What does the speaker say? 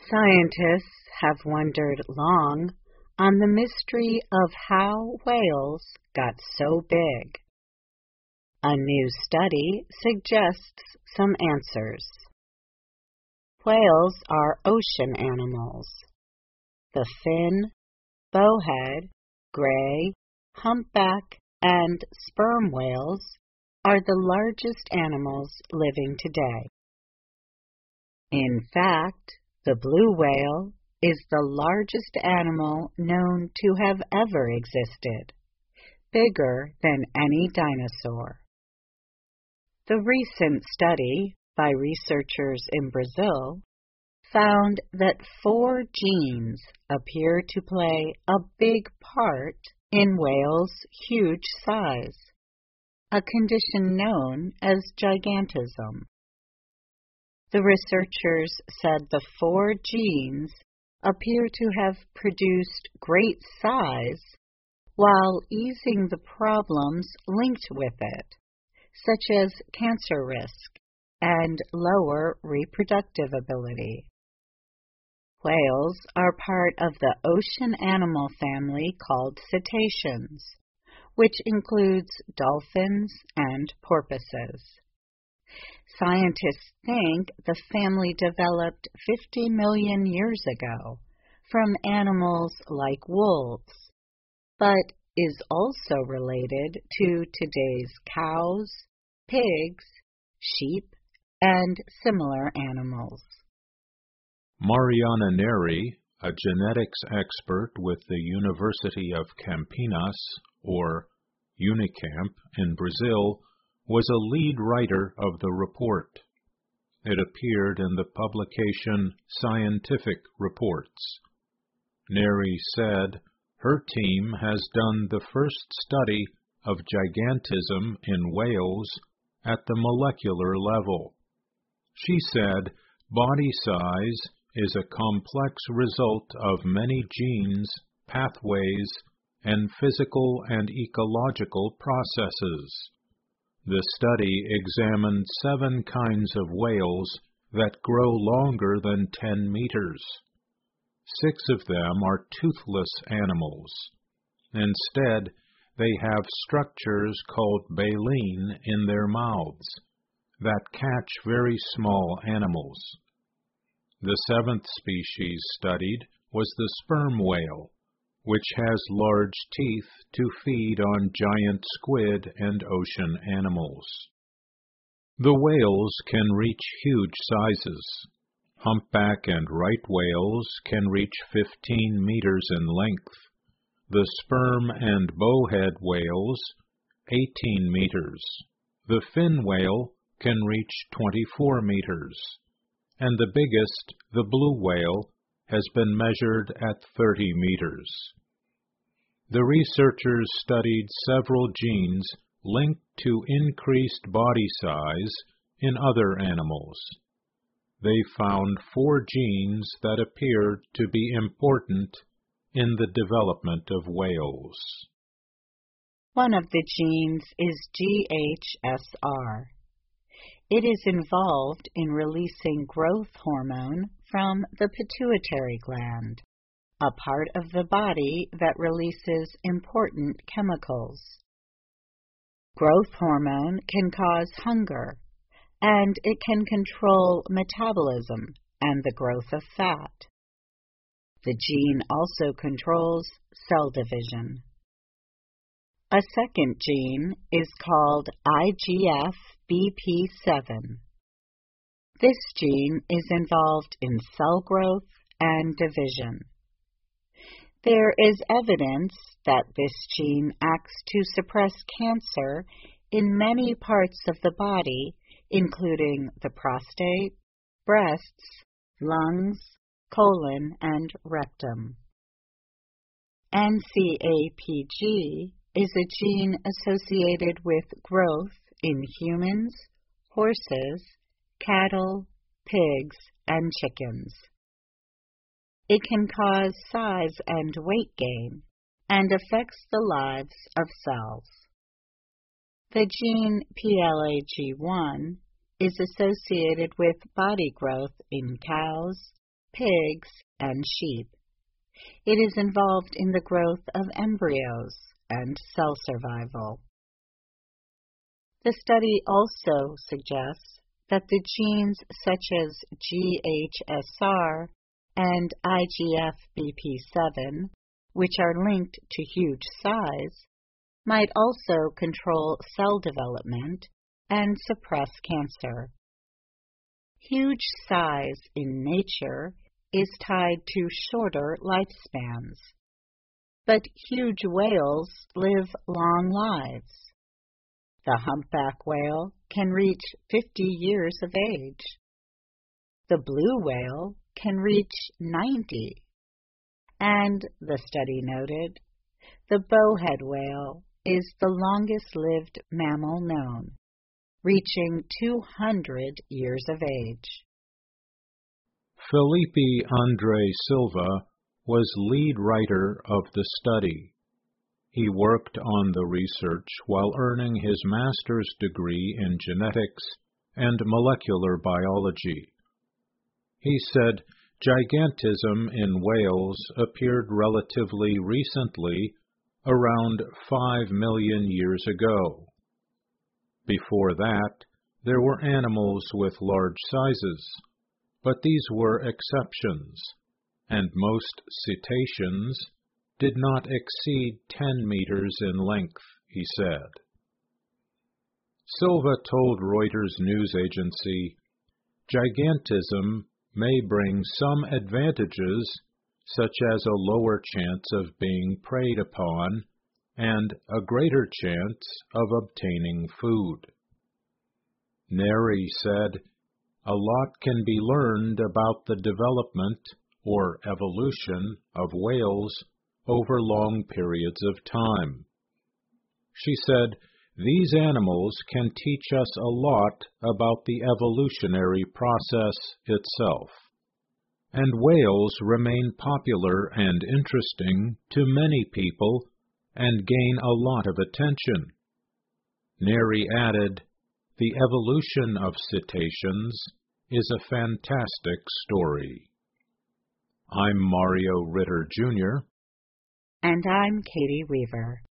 Scientists have wondered long on the mystery of how whales got so big. A new study suggests some answers. Whales are ocean animals. The fin, bowhead, gray, humpback, and sperm whales are the largest animals living today. In fact, the blue whale is the largest animal known to have ever existed, bigger than any dinosaur. The recent study by researchers in Brazil found that 4 genes appear to play a big part in whales' huge size, a condition known as gigantism. The researchers said the 4 genes appear to have produced great size while easing the problems linked with it, such as cancer risk and lower reproductive ability. Whales are part of the ocean animal family called cetaceans, which includes dolphins and porpoises. Scientists think the family developed 50 million years ago from animals like wolves, but is also related to today's cows, pigs, sheep, and similar animals. Mariana Neri, a genetics expert with the University of Campinas, or Unicamp, in Brazil, was a lead writer of the report. It appeared in the publication Scientific Reports. Neri said her team has done the first study of gigantism in whales at the molecular level. She said body size is a complex result of many genes, pathways, and physical and ecological processes. The study examined 7 kinds of whales that grow longer than 10 meters. 6 of them are toothless animals. Instead, they have structures called baleen in their mouths that catch very small animals. The 7th species studied was the sperm whale, which has large teeth to feed on giant squid and ocean animals. The whales can reach huge sizes. Humpback and right whales can reach 15 meters in length. The sperm and bowhead whales, 18 meters. The fin whale can reach 24 meters. And the biggest, the blue whale, has been measured at 30 meters. The researchers studied several genes linked to increased body size in other animals. They found 4 genes that appeared to be important in the development of whales. One of the genes is GHSR. It is involved in releasing growth hormone from the pituitary gland, a part of the body that releases important chemicals. Growth hormone can cause hunger, and it can control metabolism and the growth of fat. The gene also controls cell division. A second gene is called IGF-BP7. This gene is involved in cell growth and division. There is evidence that this gene acts to suppress cancer in many parts of the body, including the prostate, breasts, lungs, colon, and rectum. NCAPG is a gene associated with growth in humans, horses, cattle, pigs, and chickens. It can cause size and weight gain and affects the lives of cells. The gene PLAG1 is associated with body growth in cows, pigs, and sheep. It is involved in the growth of embryos and cell survival. The study also suggests that the genes such as GHSR and IGF-BP7, which are linked to huge size, might also control cell development and suppress cancer. Huge size in nature is tied to shorter lifespans, but huge whales live long lives. The humpback whale can reach 50 years of age. The blue whale can reach 90. And, the study noted, the bowhead whale is the longest-lived mammal known, reaching 200 years of age. Felipe Andre Silva was lead writer of the study. He worked on the research while earning his master's degree in genetics and molecular biology. He said gigantism in whales appeared relatively recently, around 5 million years ago. Before that, there were animals with large sizes, but these were exceptions, and most cetaceans did not exceed 10 meters in length, he said. Silva told Reuters news agency, "Gigantism may bring some advantages, such as a lower chance of being preyed upon and a greater chance of obtaining food." Neri said, "A lot can be learned about the development or evolution of whales over long periods of time." She said, "These animals can teach us a lot about the evolutionary process itself." And whales remain popular and interesting to many people and gain a lot of attention. Neri added, "The evolution of cetaceans is a fantastic story." I'm Mario Ritter, Jr. And I'm Katie Weaver.